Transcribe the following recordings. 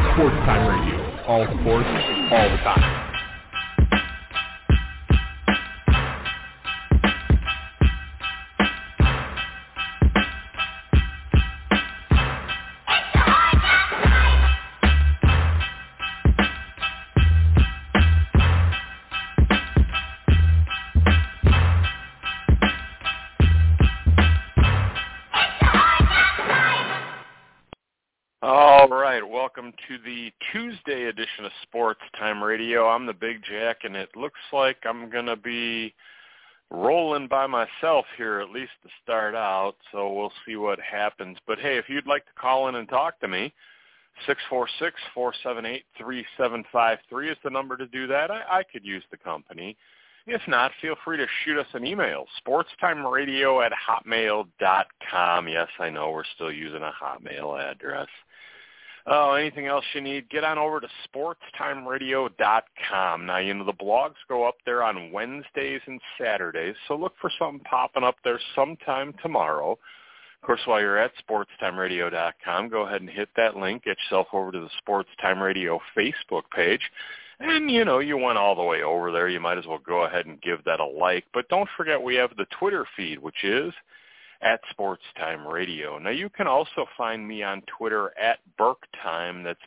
Sports Time Radio. All sports, all the time. All right, welcome to the Tuesday edition of Sports Time Radio. I'm the Big Jack, and it looks like I'm going to be rolling by myself here, at least to start out, so we'll see what happens. But, hey, if you'd like to call in and talk to me, 646-478-3753 is the number to do that. I could use the company. If not, feel free to shoot us an email, sportstimeradio@hotmail.com. Yes, I know we're still using a Hotmail address. Oh, anything else you need, get on over to sportstimeradio.com. Now, the blogs go up there on Wednesdays and Saturdays, so look for something popping up there sometime tomorrow. Of course, while you're at sportstimeradio.com, go ahead and hit that link, get yourself over to the Sports Time Radio Facebook page. And, you went all the way over there. You might as well go ahead and give that a like. But don't forget we have the Twitter feed, which is at Sports Time Radio. Now, you can also find me on Twitter at Burktime. That's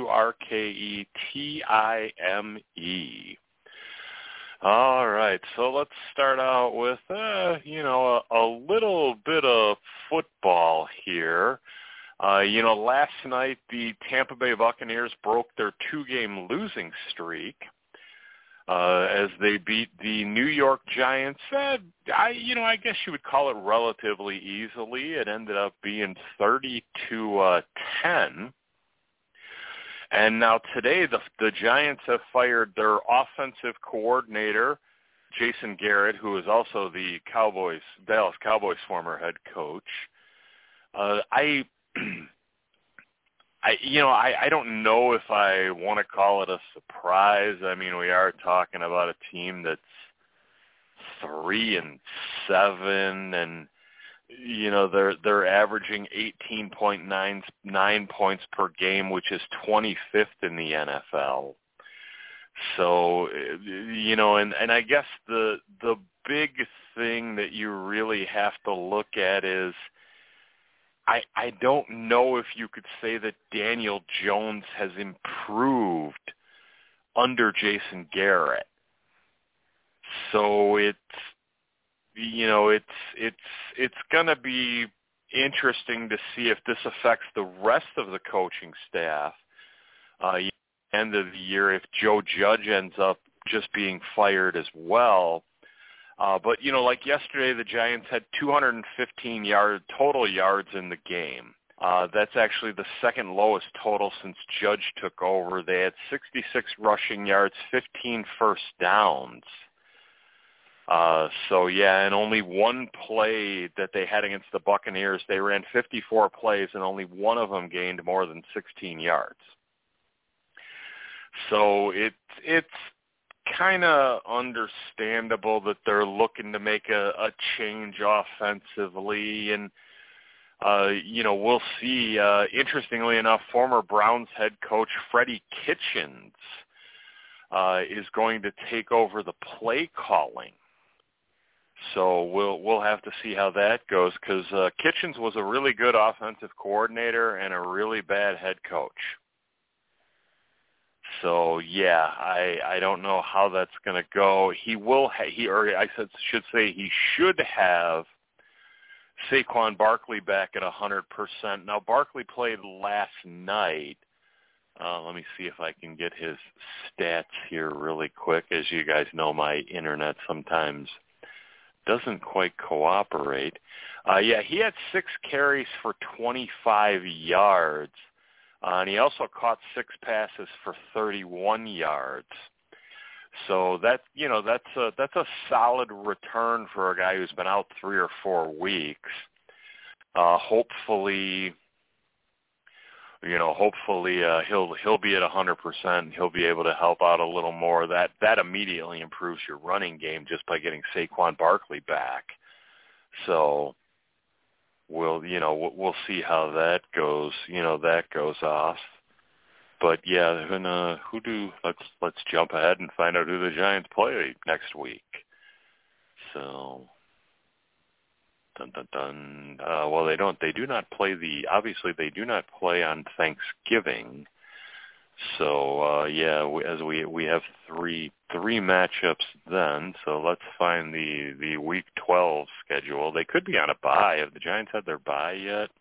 BURKETIME. All right, so let's start out with, a little bit of football here. Last night the Tampa Bay Buccaneers broke their two-game losing streak as they beat the New York Giants. I guess you would call it relatively easily. It ended up being 30-10. And now today the Giants have fired their offensive coordinator, Jason Garrett, who is also the Dallas Cowboys former head coach. I don't know if I want to call it a surprise. I mean, we are talking about a team that's 3-7, and they're averaging 18.99 points per game, which is 25th in the NFL. So, and I guess the big thing that you really have to look at is I don't know if you could say that Daniel Jones has improved under Jason Garrett. So it's going to be interesting to see if this affects the rest of the coaching staff. End of the year, if Joe Judge ends up just being fired as well. But, like yesterday, the Giants had 215 total yards in the game. That's actually the second lowest total since Judge took over. They had 66 rushing yards, 15 first downs. And only one play that they had against the Buccaneers, they ran 54 plays, and only one of them gained more than 16 yards. So it's kind of understandable that they're looking to make a change offensively, and we'll see. Interestingly enough, former Browns head coach Freddie Kitchens is going to take over the play calling. So we'll have to see how that goes, because Kitchens was a really good offensive coordinator and a really bad head coach. So yeah, I don't know how that's going to go. He should have Saquon Barkley back at 100%. Now Barkley played last night. Let me see if I can get his stats here really quick. As you guys know, my internet sometimes doesn't quite cooperate. He had 6 carries for 25 yards. And he also caught 6 passes for 31 yards. So that's a solid return for a guy who's been out 3 or 4 weeks. Hopefully he'll be at 100%. He'll be able to help out a little more. That immediately improves your running game just by getting Saquon Barkley back. So we'll see how that goes. That goes off. But yeah, and let's jump ahead and find out who the Giants play next week. So, dun dun dun. Well, they do not play they do not play on Thanksgiving. So we have three matchups then. So let's find the Week 12 schedule. They could be on a bye. Have the Giants had their bye yet?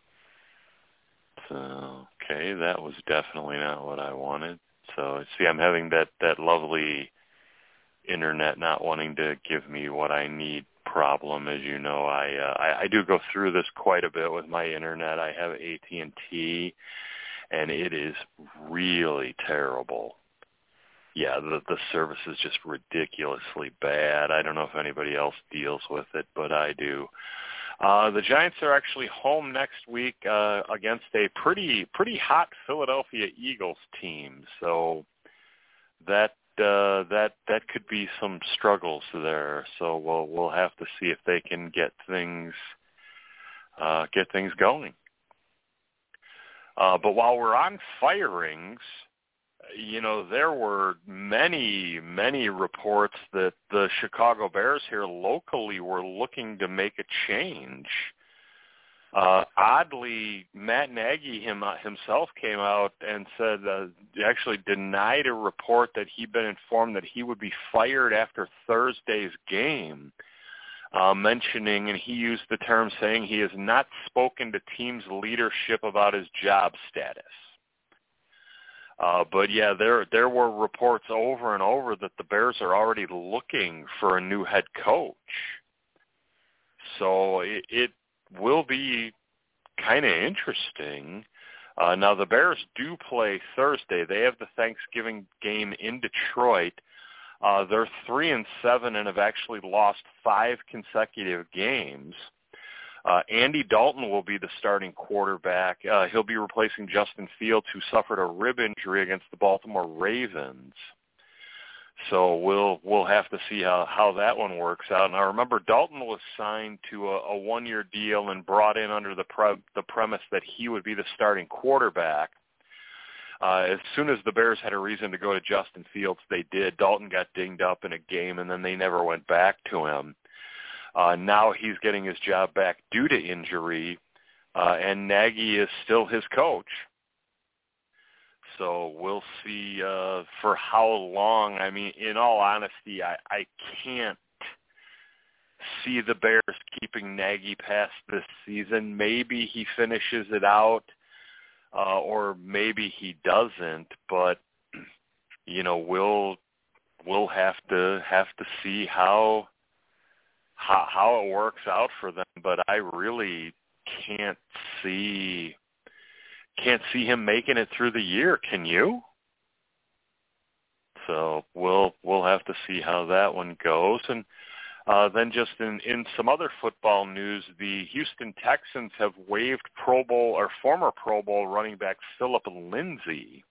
So, okay, that was definitely not what I wanted. So see, I'm having that lovely internet not wanting to give me what I need problem. As you know, I do go through this quite a bit with my internet. I have AT&T. And it is really terrible. Yeah, the service is just ridiculously bad. I don't know if anybody else deals with it, but I do. The Giants are actually home next week against a pretty hot Philadelphia Eagles team. So that could be some struggles there. So we'll have to see if they can get things going. But while we're on firings, there were many reports that the Chicago Bears here locally were looking to make a change. Oddly, Matt Nagy himself came out and said, actually denied a report that he'd been informed that he would be fired after Thursday's game. Mentioning, and he used the term saying he has not spoken to team's leadership about his job status. But yeah, there were reports over and over that the Bears are already looking for a new head coach. So it will be kind of interesting. Now the Bears do play Thursday. They have the Thanksgiving game in Detroit. They're 3-7 and have actually lost 5 consecutive games. Andy Dalton will be the starting quarterback. He'll be replacing Justin Fields, who suffered a rib injury against the Baltimore Ravens. So we'll have to see how that one works out. Now remember, Dalton was signed to a 1-year deal and brought in under the premise that he would be the starting quarterback. As soon as the Bears had a reason to go to Justin Fields, they did. Dalton got dinged up in a game, and then they never went back to him. Now he's getting his job back due to injury, and Nagy is still his coach. So we'll see for how long. I mean, in all honesty, I can't see the Bears keeping Nagy past this season. Maybe he finishes it out. Or maybe he doesn't, but we'll have to see how it works out for them. But I really can't see him making it through the year. Can you? So we'll have to see how that one goes. And then just in some other football news, the Houston Texans have waived Pro Bowl or former Pro Bowl running back Phillip Lindsay.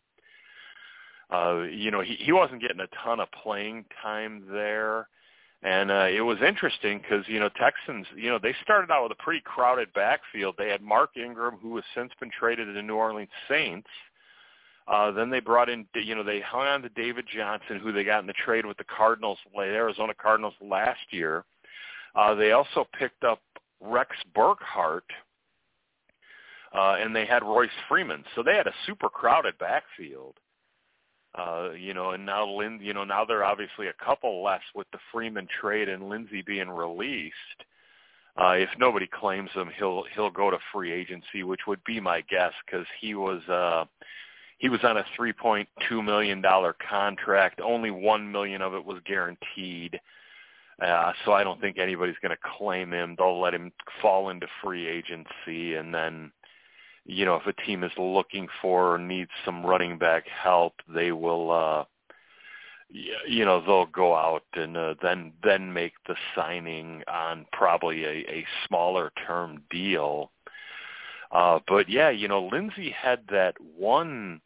He wasn't getting a ton of playing time there. And it was interesting because, Texans, they started out with a pretty crowded backfield. They had Mark Ingram, who has since been traded to the New Orleans Saints. Then they brought in, they hung on to David Johnson, who they got in the trade with the Arizona Cardinals last year. They also picked up Rex Burkhardt, and they had Royce Freeman. So they had a super crowded backfield. And now now they're obviously a couple less with the Freeman trade and Lindsey being released. If nobody claims him, he'll go to free agency, which would be my guess, because he was on a $3.2 million contract. Only $1 million of it was guaranteed. So I don't think anybody's going to claim him. They'll let him fall into free agency, and then, if a team is looking for or needs some running back help, they will, they'll go out and then make the signing on probably a smaller term deal. But yeah, Lindsey had that one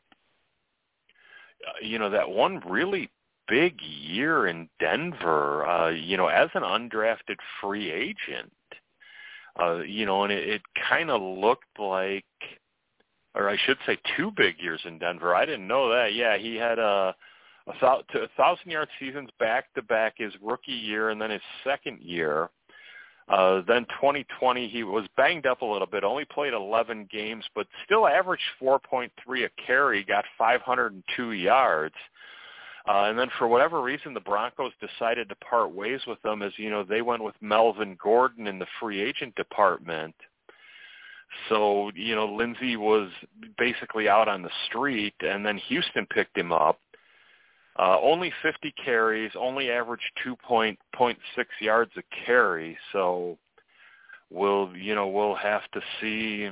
really big year in Denver, as an undrafted free agent, and it kind of looked like or I should say 2 big years in Denver. I didn't know that. Yeah, he had a 1,000-yard seasons back-to-back his rookie year and then his second year. Then 2020, he was banged up a little bit, only played 11 games, but still averaged 4.3 a carry, got 502 yards. And then for whatever reason, the Broncos decided to part ways with him as, they went with Melvin Gordon in the free agent department. So, Lindsey was basically out on the street, and then Houston picked him up. Only 50 carries, only averaged 2.6 yards a carry. So we'll have to see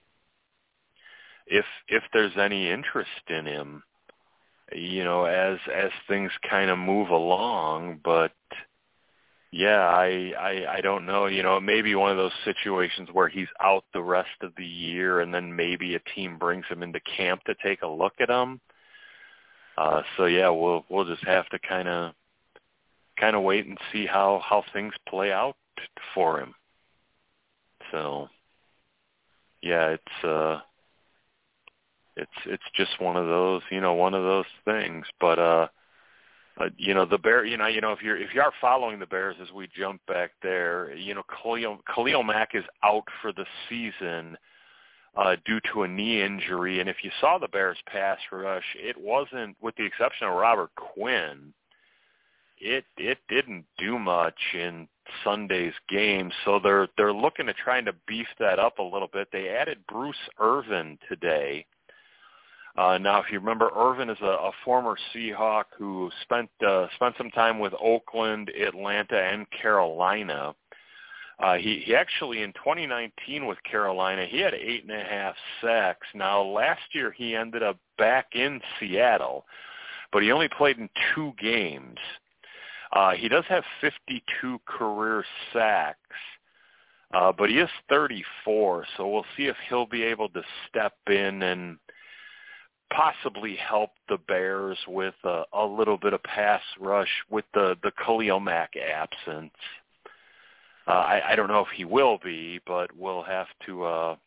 if there's any interest in him, as things kind of move along. But yeah, I don't know. It may be one of those situations where he's out the rest of the year, and then maybe a team brings him into camp to take a look at him. So yeah, we'll just have to kind of wait and see how things play out for him. So yeah, it's just one of those things. But the Bears, if you are following the Bears as we jump back there, Khalil Mack is out for the season due to a knee injury. And if you saw the Bears pass rush, it wasn't, with the exception of Robert Quinn, it didn't do much in Sunday's game. So they're looking at trying to beef that up a little bit. They added Bruce Irvin today. Now, if you remember, Irvin is a former Seahawk who spent some time with Oakland, Atlanta, and Carolina. He actually, in 2019 with Carolina, he had 8.5 sacks. Now, last year he ended up back in Seattle, but he only played in 2 games. He does have 52 career sacks, but he is 34, so we'll see if he'll be able to step in and possibly help the Bears with a little bit of pass rush with the Khalil Mack absence. I don't know if he will be, but we'll have to,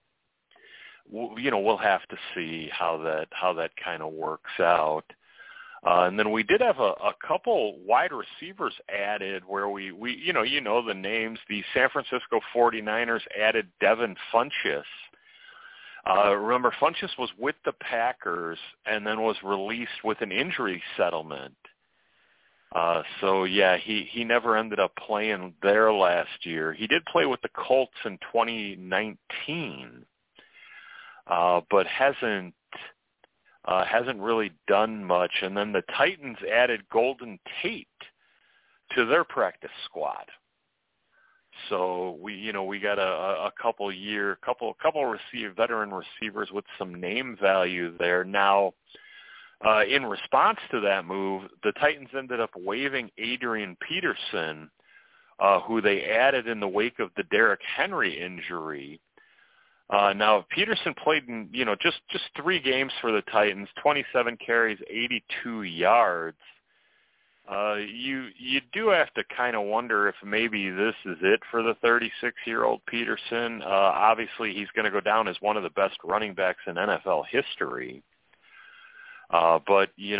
we'll have to see how that kind of works out. And then we did have a couple wide receivers added where we the names. The San Francisco 49ers added Devin Funchess. Remember, Funchess was with the Packers and then was released with an injury settlement. So yeah, he never ended up playing there last year. He did play with the Colts in 2019, but hasn't really done much. And then the Titans added Golden Tate to their practice squad. So we got a couple veteran receivers with some name value there. Now, in response to that move, the Titans ended up waiving Adrian Peterson, who they added in the wake of the Derrick Henry injury. Now, Peterson played in, just 3 games for the Titans, 27 carries, 82 yards. You do have to kind of wonder if maybe this is it for the 36-year-old Peterson. Obviously, he's going to go down as one of the best running backs in NFL history. But he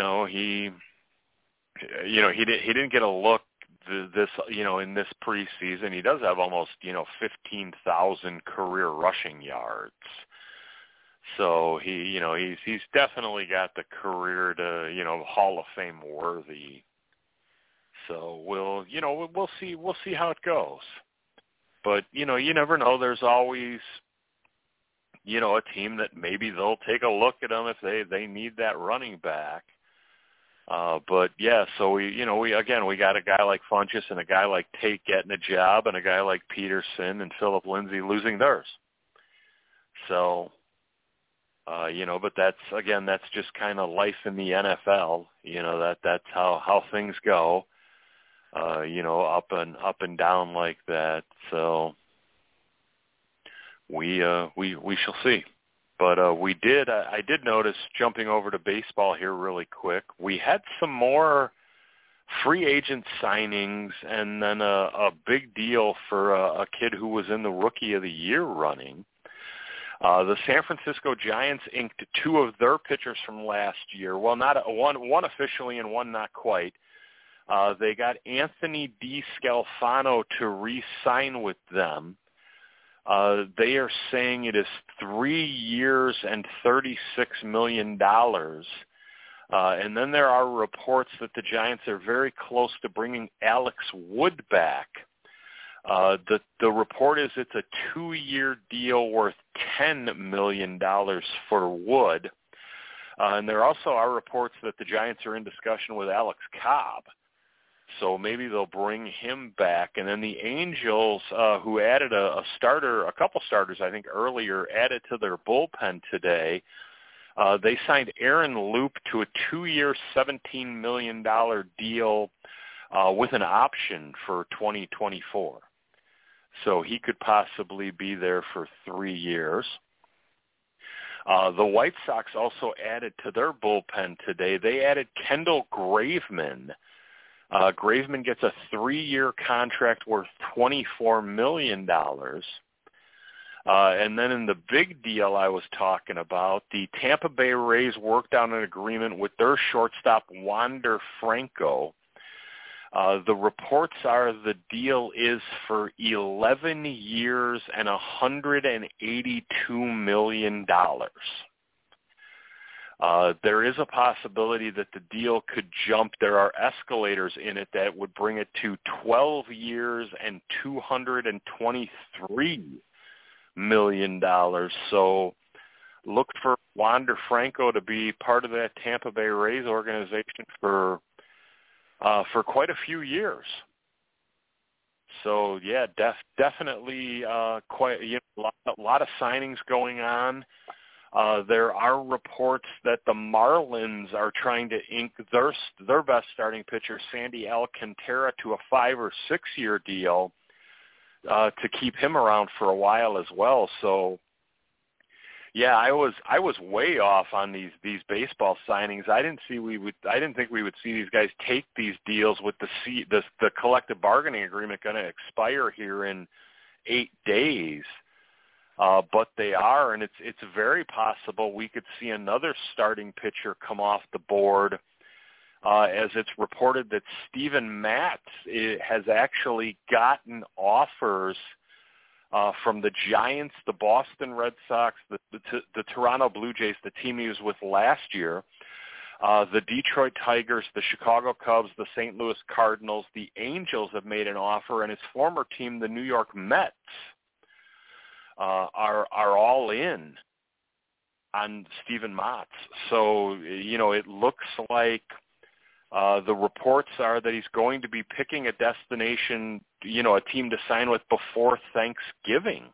didn't get a look this in this preseason. He does have almost 15,000 career rushing yards. So he's definitely got the career to Hall of Fame worthy. So we'll see how it goes. But you never know. There's always a team that maybe they'll take a look at them if they need that running back. But yeah, so we got a guy like Funchess and a guy like Tate getting a job, and a guy like Peterson and Phillip Lindsay losing theirs. So, but that's just kind of life in the NFL. That's how things go. Up and down like that. So we shall see. But I did notice, jumping over to baseball here really quick, we had some more free agent signings and then a big deal for a kid who was in the Rookie of the Year running. The San Francisco Giants inked two of their pitchers from last year. Well, not one officially and one not quite. They got Anthony DeScalfano to re-sign with them. They are saying it is 3 years and $36 million. And then there are reports that the Giants are very close to bringing Alex Wood back. The report is it's a 2-year deal worth $10 million for Wood. And there also are reports that the Giants are in discussion with Alex Cobb. So maybe they'll bring him back. And then the Angels, who added a couple starters, I think, earlier, added to their bullpen today. They signed Aaron Loop to a 2-year, $17 million deal with an option for 2024. So he could possibly be there for 3 years. The White Sox also added to their bullpen today. They added Kendall Graveman. Graveman gets a 3-year contract worth $24 million. And then in the big deal I was talking about, the Tampa Bay Rays worked out an agreement with their shortstop, Wander Franco. The reports are the deal is for 11 years and $182 million. There is a possibility that the deal could jump. There are escalators in it that would bring it to 12 years and $223 million. So look for Wander Franco to be part of that Tampa Bay Rays organization for quite a few years. So yeah, definitely quite a lot of signings going on. There are reports that the Marlins are trying to ink their best starting pitcher, Sandy Alcantara, to a 5 or 6 year deal to keep him around for a while as well. So, yeah, I was way off on these baseball signings. I didn't think we would see these guys take these deals with the collective bargaining agreement going to expire here in 8 days. But they are, and it's very possible we could see another starting pitcher come off the board, as it's reported that Steven Matz has actually gotten offers from the Giants, the Boston Red Sox, the Toronto Blue Jays, the team he was with last year, the Detroit Tigers, the Chicago Cubs, the St. Louis Cardinals, the Angels have made an offer, and his former team, the New York Mets, are all in on Steven Matz. So, it looks like the reports are that he's going to be picking a destination, a team to sign with before Thanksgiving.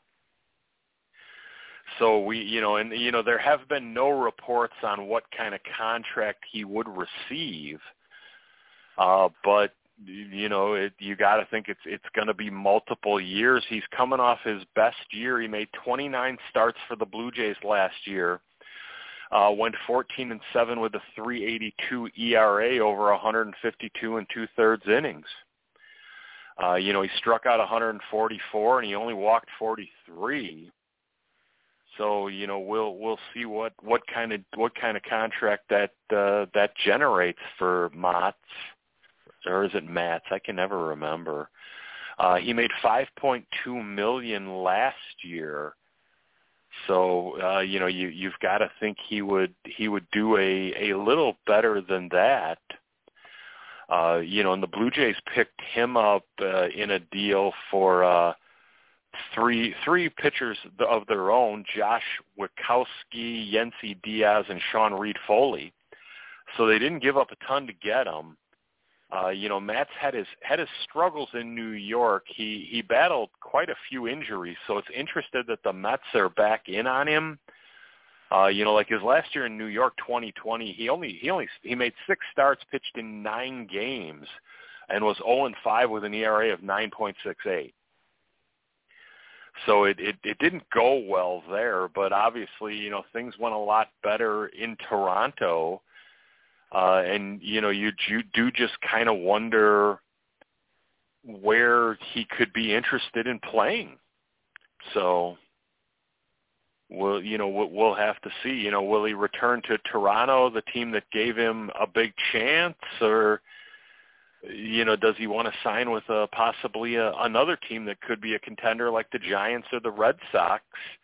So there have been no reports on what kind of contract he would receive. But you got to think it's going to be multiple years. He's coming off his best year. He made 29 starts for the Blue Jays last year. Went 14-7 with a 3.82 ERA over 152 2/3 innings. He struck out 144 and he only walked 43. So we'll see what kind of contract that generates for Matz. Or is it Matz? I can never remember. He made $5.2 million last year, so you've got to think he would do a little better than that. And the Blue Jays picked him up in a deal for three pitchers of their own: Josh Witkowski, Yency Diaz, and Sean Reed-Foley. So they didn't give up a ton to get him. Matt's had his struggles in New York. He battled quite a few injuries, so it's interesting that the Mets are back in on him. Like his last year in New York, 2020, he made 6 starts, pitched in 9 games, and was 0-5 with an ERA of 9.68. So it didn't go well there, but obviously, things went a lot better in Toronto. And you do just kind of wonder where he could be interested in playing. So, we'll have to see. You know, will he return to Toronto, the team that gave him a big chance, or you know, does he want to sign with possibly another team that could be a contender like the Giants or the Red Sox,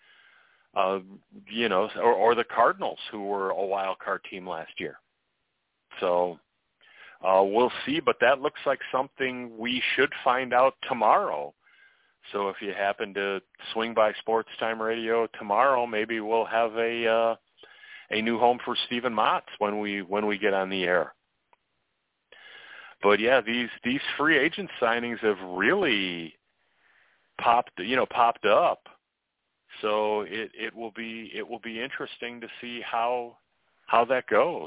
you know, or the Cardinals, who were a wild card team last year? So we'll see, but that looks like something we should find out tomorrow. So if you happen to swing by Sports Time Radio tomorrow, maybe we'll have a new home for Steven Matz when we get on the air. But yeah, these free agent signings have really popped up. So it will be interesting to see how that goes.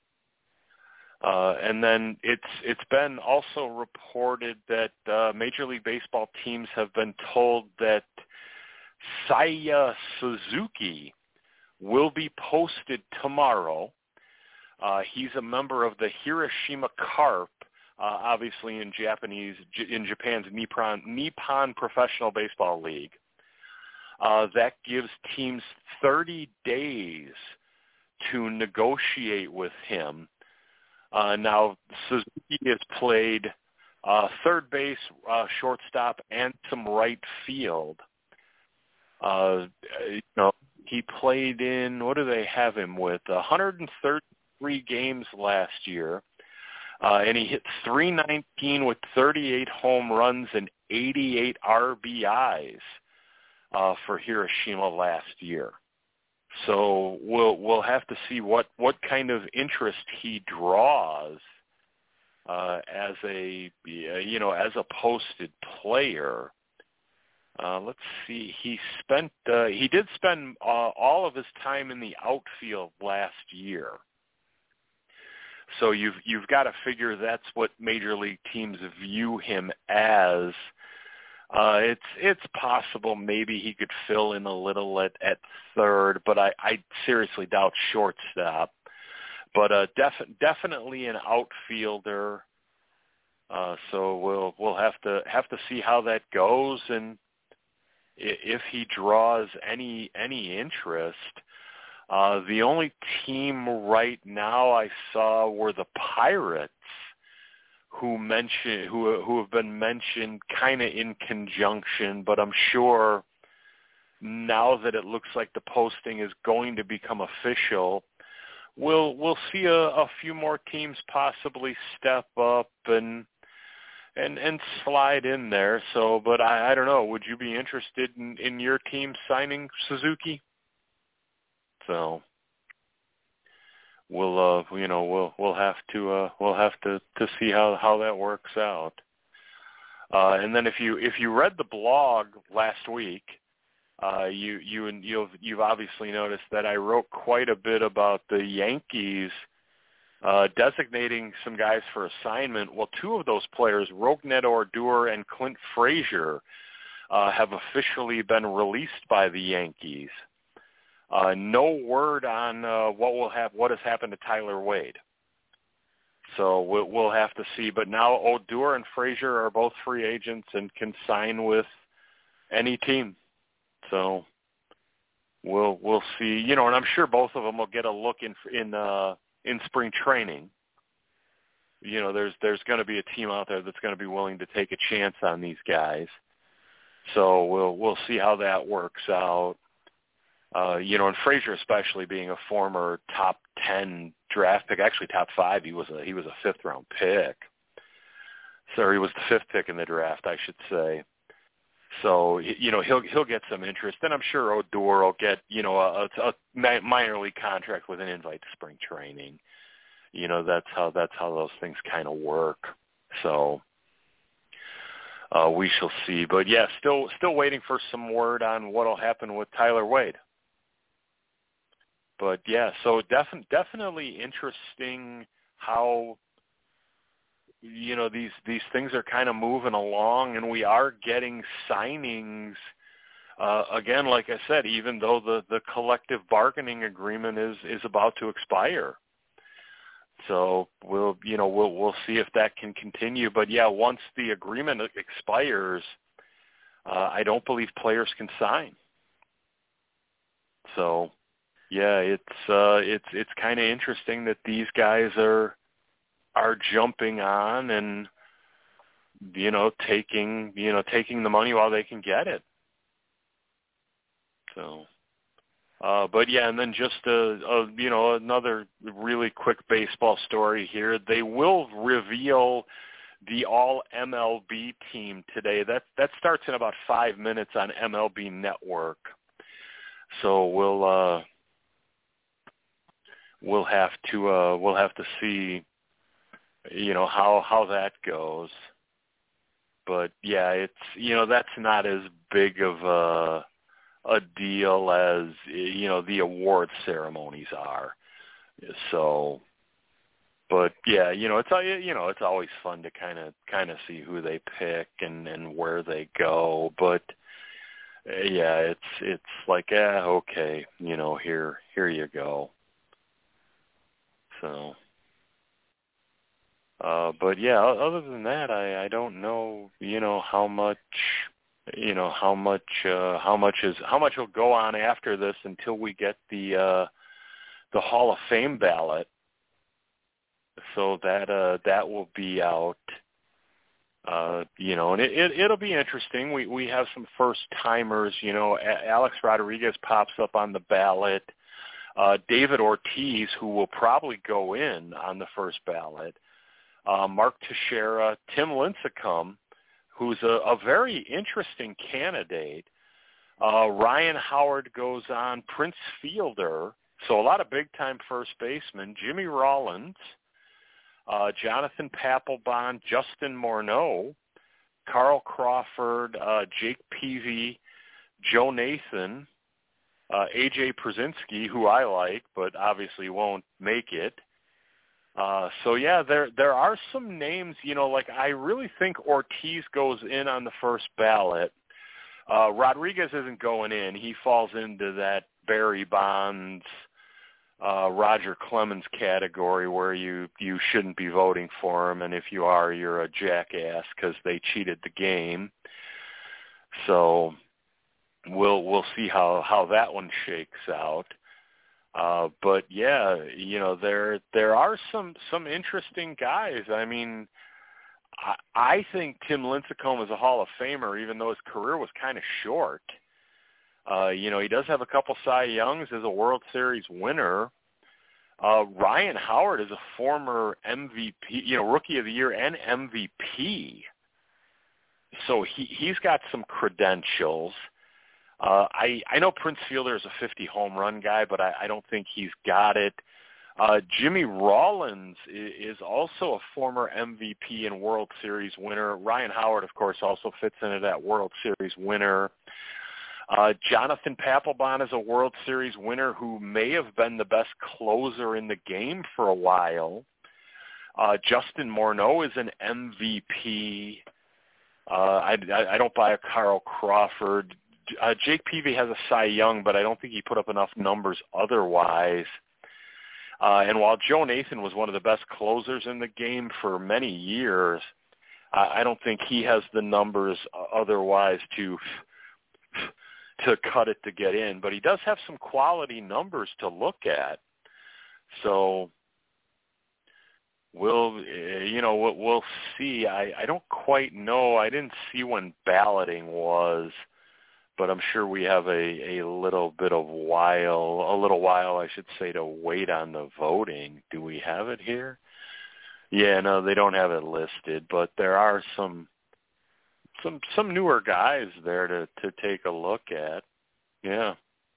And then it's been also reported that Major League Baseball teams have been told that Seiya Suzuki will be posted tomorrow. He's a member of the Hiroshima Carp, obviously in Japan's Nippon Professional Baseball League. That gives teams 30 days to negotiate with him. Now, Suzuki has played third base, shortstop, and some right field. You know, he played in, what do they have him with? 133 games last year, and he hit .319 with 38 home runs and 88 RBIs for Hiroshima last year. So we'll have to see what kind of interest he draws as a posted player. Let's see. He did spend all of his time in the outfield last year. So you've got to figure that's what major league teams view him as. It's possible maybe he could fill in a little at third, but I seriously doubt shortstop. But definitely an outfielder. So we'll have to see how that goes, and if he draws any interest. The only team right now I saw were the Pirates, who have been mentioned kind of in conjunction, but I'm sure now that it looks like the posting is going to become official, we'll see a few more teams possibly step up and slide in there. So, but I don't know. Would you be interested in your team signing Suzuki? So we'll have to see how that works out. And then if you read the blog last week, you've obviously noticed that I wrote quite a bit about the Yankees designating some guys for assignment. Well, two of those players, Rougned Odor and Clint Frazier, have officially been released by the Yankees. No word on what has happened to Tyler Wade. So we'll have to see. But now Odor and Frazier are both free agents and can sign with any team. So we'll see. You know, and I'm sure both of them will get a look in spring training. You know, there's going to be a team out there that's going to be willing to take a chance on these guys. So we'll see how that works out. You know, and Frazier especially being a former top 10 draft pick, actually top 5, he was a fifth round pick. So he was the fifth pick in the draft, I should say. So, you know, he'll get some interest, and I'm sure Odor will get, you know, a minor league contract with an invite to spring training. You know, that's how those things kind of work. So we shall see. But yeah, still waiting for some word on what'll happen with Tyler Wade. But yeah, so definitely interesting how, you know, these things are kind of moving along, and we are getting signings. Again, like I said, even though the collective bargaining agreement is about to expire. So we'll see if that can continue. But yeah, once the agreement expires, I don't believe players can sign. So, yeah, it's kind of interesting that these guys are jumping on and taking the money while they can get it. So, but yeah, and then just another really quick baseball story here. They will reveal the all MLB team today. That starts in about 5 minutes on MLB Network. So we'll have to see how that goes. But yeah, it's that's not as big of a deal as the award ceremonies are. So, but yeah, it's always fun to kind of see who they pick and where they go. But yeah, it's like okay, here you go. So. But yeah, other than that, I don't know, how much will go on after this until we get the Hall of Fame ballot. So that will be out, and it'll be interesting. We have some first timers, Alex Rodriguez pops up on the ballot, David Ortiz, who will probably go in on the first ballot. Mark Teixeira, Tim Lincecum, who's a very interesting candidate. Ryan Howard goes on, Prince Fielder, so a lot of big-time first basemen, Jimmy Rollins, Jonathan Papelbon, Justin Morneau, Carl Crawford, Jake Peavy, Joe Nathan, A.J. Przinsky, who I like, but obviously won't make it. So yeah, there are some names, like I really think Ortiz goes in on the first ballot. Rodriguez isn't going in. He falls into that Barry Bonds, Roger Clemens category where you shouldn't be voting for him, and if you are, you're a jackass because they cheated the game. So we'll see how that one shakes out. But yeah, there are some interesting guys. I mean, I think Tim Lincecum is a Hall of Famer, even though his career was kind of short. He does have a couple Cy Youngs as a World Series winner. Ryan Howard is a former MVP, Rookie of the Year and MVP. So he's got some credentials. I know Prince Fielder is a 50 home run guy, but I don't think he's got it. Jimmy Rollins is also a former MVP and World Series winner. Ryan Howard, of course, also fits into that World Series winner. Jonathan Papelbon is a World Series winner who may have been the best closer in the game for a while. Justin Morneau is an MVP. I don't buy a Carl Crawford. Jake Peavy has a Cy Young, but I don't think he put up enough numbers otherwise. And while Joe Nathan was one of the best closers in the game for many years, I don't think he has the numbers otherwise to cut it to get in. But he does have some quality numbers to look at. So we'll see. I don't quite know. I didn't see when balloting was. But I'm sure we have a little while, I should say, to wait on the voting. Do we have it here? Yeah, no, they don't have it listed, but there are some newer guys there to take a look at. Yeah.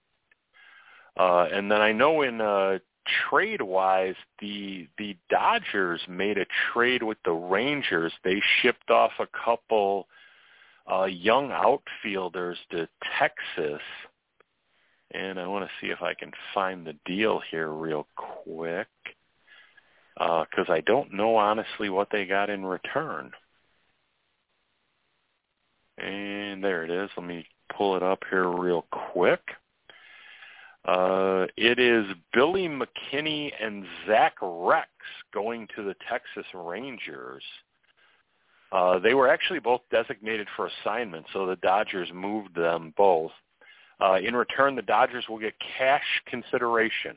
And then I know in trade-wise, the Dodgers made a trade with the Rangers. They shipped off a couple young outfielders to Texas, and I want to see if I can find the deal here real quick, because I don't know honestly what they got in return. And there it is. Let me pull it up here real quick. It is Billy McKinney and Zach Rex going to the Texas Rangers. They were actually both designated for assignment, so the Dodgers moved them both. In return, the Dodgers will get cash consideration.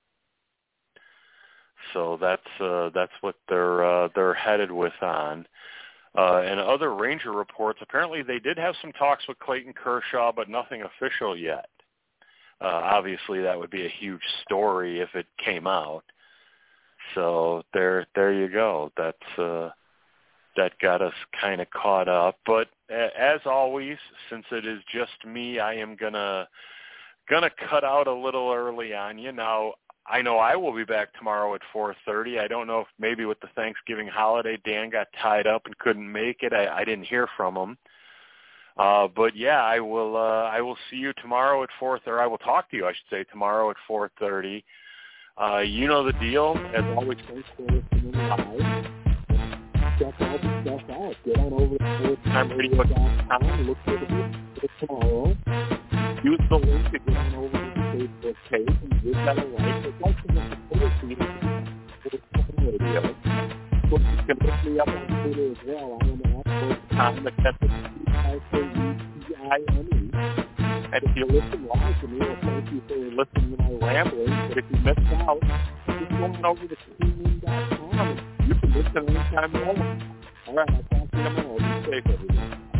So that's what they're headed with on. And other Ranger reports, apparently they did have some talks with Clayton Kershaw, but nothing official yet. Obviously, that would be a huge story if it came out. So there you go. That got us kind of caught up. But as always, since it is just me, I am gonna cut out a little early on you. Now, I know I will be back tomorrow at 4:30. I don't know if maybe with the Thanksgiving holiday, Dan got tied up and couldn't make it. I didn't hear from him. But yeah, I will see you tomorrow at 4:30. Or I will talk to you, I should say, tomorrow at 4:30. You know the deal. As always, thanks for listening live. Check all the stuff out. Get on over to FourthTimeRadio.com. Look for the video tomorrow. Use the link to get on over to the Facebook page and give that a like. It's like to get the Twitter feed of Fourth Radio. Of course, you can look me up on Twitter as well. I am at Fourth Time. That's FOURTIME. And if you listen live to me, well, thank you for listening to my ramblings. But if you missed out, just go on over to TuneIn.com. You can listen anytime you want. All right, I'll talk to you tomorrow. Be safe, everyone.